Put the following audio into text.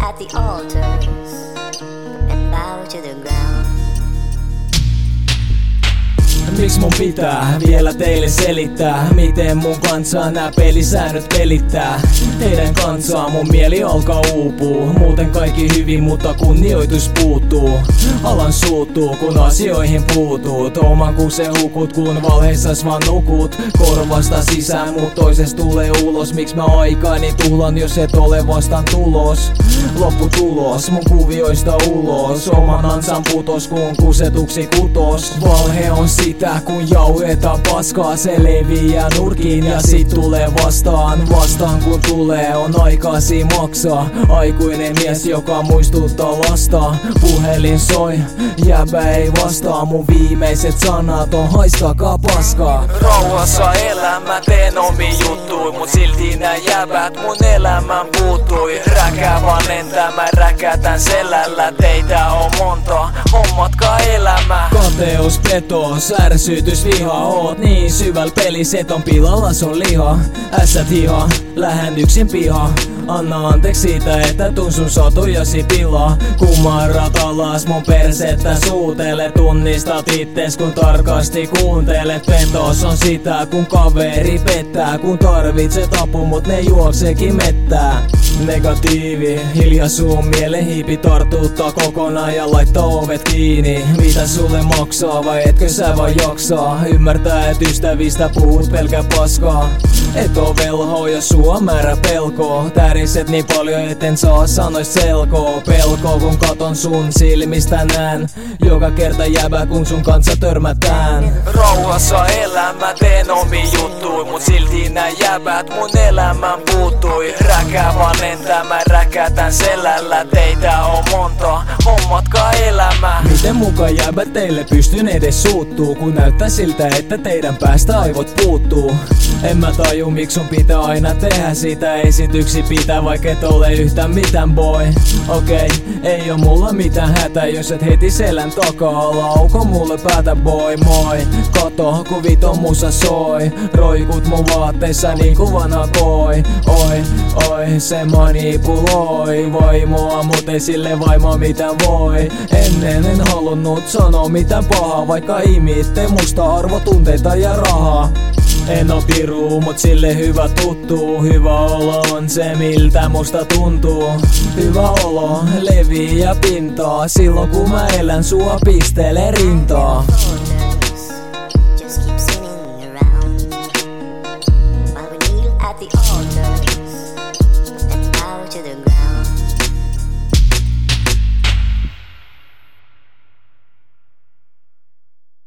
at the altars and bow to the ground. Miks mun pitää vielä teille selittää, miten mun kansaa nää pelisäännöt pelittää? Teidän kansaa mun mieli alkaa uupuu. Muuten kaikki hyvin, mutta kunnioitus puuttuu. Alan suuttuu, kun asioihin puutuut. Oman kusen hukut, kun valheissas vaan nukut. Korvasta sisään, mut toisesta tulee ulos. Miks mä aikaani tuhlan, jos et ole vastaan tulos? Lopputulos, mun kuvioista ulos. Oman ansan putos, kun kusetuksi kutos. Valhe on sitä, kun jauhetaan paskaa, se leviää nurkiin ja sit tulee vastaan. Vastaan kun tulee, on aikaasi maksaa. Aikuinen mies, joka muistuttaa lasta. Puhelin soi, jäbä ei vastaa. Mun viimeiset sanat on haistakaa paskaa. Rauhassa elämä, teen omi juttui, mut silti nää jäbät mun elämään puuttui. Räkää vaan lentämään, räkätän selällä. Teitä on monta, hommatkaa elämä. Kateus, petos, ärsytys, viha. Oot niin syvällä pelissä, et on pilalla sun liha. Ässät hiha, lähän yksin piha. Anna anteeksi siitä, että tuun sun sotujasi pilaa. Kumarrat alas mun persettä suutele. Tunnistat itses kun tarkasti kuuntelet. Petos on sitä kun kaveri pettää. Kun tarvitset apu mut ne juokseekin mettää. Negatiivi, hiljaisuun mielen hiipi tartuttaa kokonaan ja laittaa ovet kiinni. Mitä sulle maksaa vai etkö sä vaan jaksaa? Ymmärtää et ystävistä puhut pelkää paskaa. Et oo velho ja sua määrä pelkoo. Täriset niin paljon eten saa sanois selkoo. Pelkoo kun katon sun silmistä nään. Joka kerta jäbä kun sun kanssa törmätään. Rauhassa elämä, teen omi juttui, mut silti nää jäbät mun elämään puuttui. Räkää vaan lentämään, räkätän selällä. Teitä on monta, hommatkaa elämä. Miten muka jäbät teille pystyn edes suuttuu, kun näyttää siltä että teidän päästä aivot puuttuu. En mä taju miksi sun pitää aina tehdä sitä esityksi pitää, vaikka et ole yhtään mitään boy. Okei, ei oo mulla mitään hätää, jos et heti selän takaa lauko mulle päätä boy. Moi, kato kun viton musa soi. Roikut mun vaatteissa niinku vanha koi. Oi, se manipuloi vaimoa, mut ei sille vaimoa mitään voi. Ennen en halunnut sanoa mitään pahaa, vaikka imitte musta arvotunteita ja rahaa. En oo piru, mut sille hyvä tuttuu. Hyvä olo on se miltä musta tuntuu. Hyvä olo leviää pintaa. Silloin kun mä elän sua pistelee rintaa. Just keep spinning around while we kneel at the altars and bow to the ground.